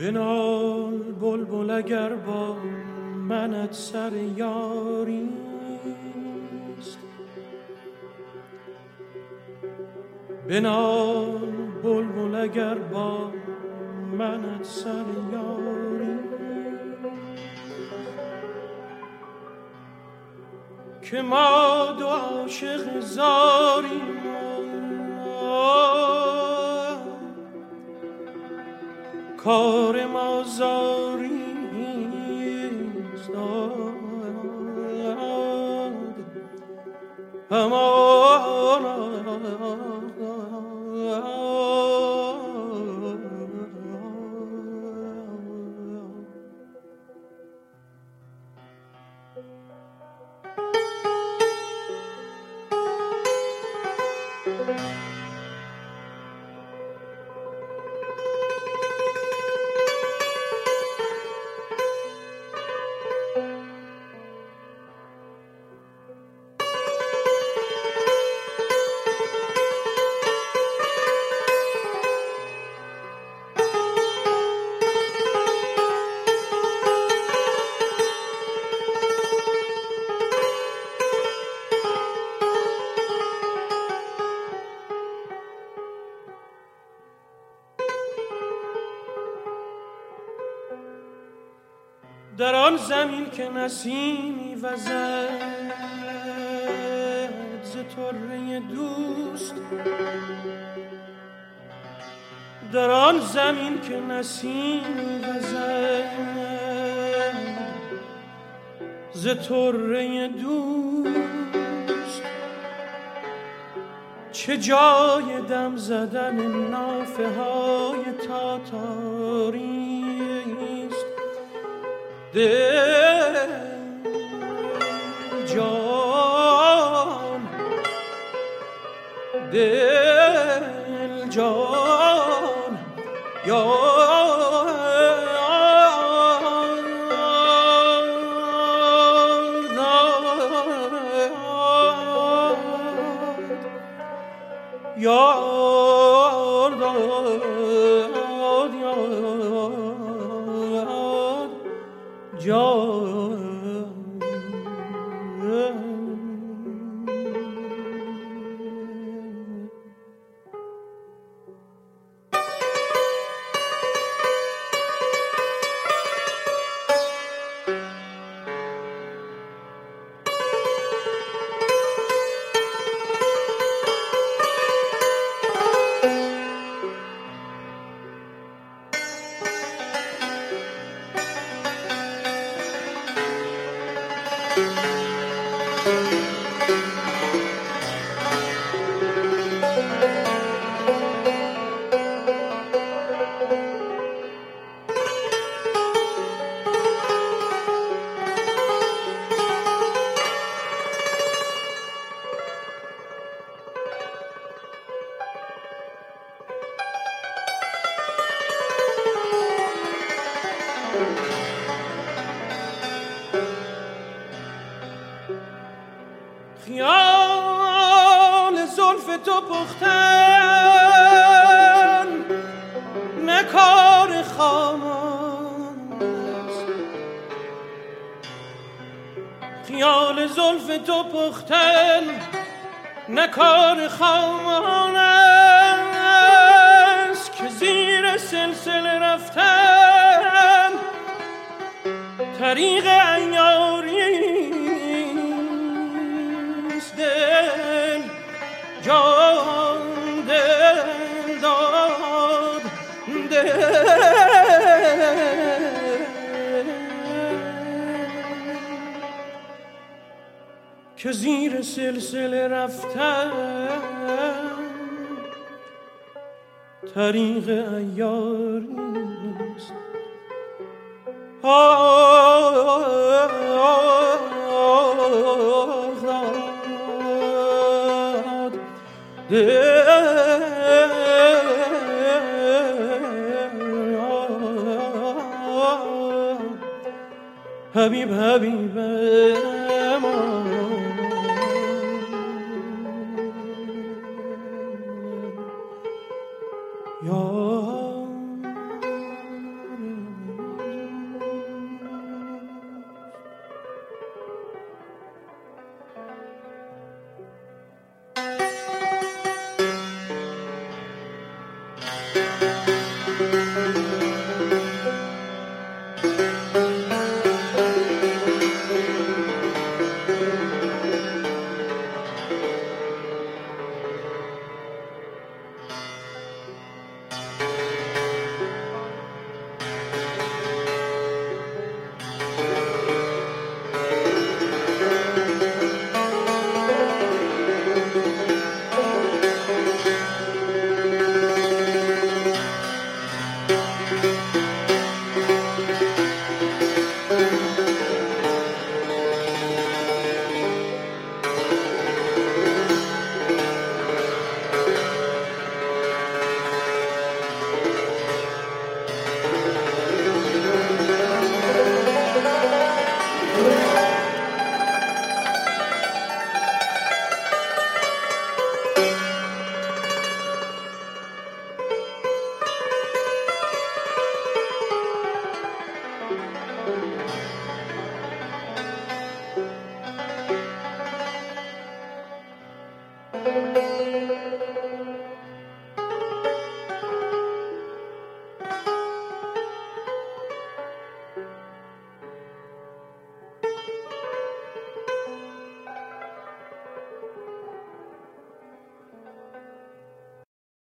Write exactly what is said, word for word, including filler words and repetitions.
بنال بلبل اگر با منت سر یاریست، بنال بلبل اگر با منت سر یاریست، که ما دو عاشق زاریم کار ما زاریست. امان در آن زمین که نسیمی وزد ز طره دوست، در آن زمین که نسیمی وزد ز طره دوست، چه جای دم زدن نافه های تاتاریست. دل جان دل جان یاد جان خیال زلف تو پختن نه کار خامان است، خیال زلف تو پختن نه کار خامان است، که زیر سلسله رفتن طریق عیاری دل جان دل داد دل که زیر سلسله رفتن طریق عیاری نیست. حبیب حبیب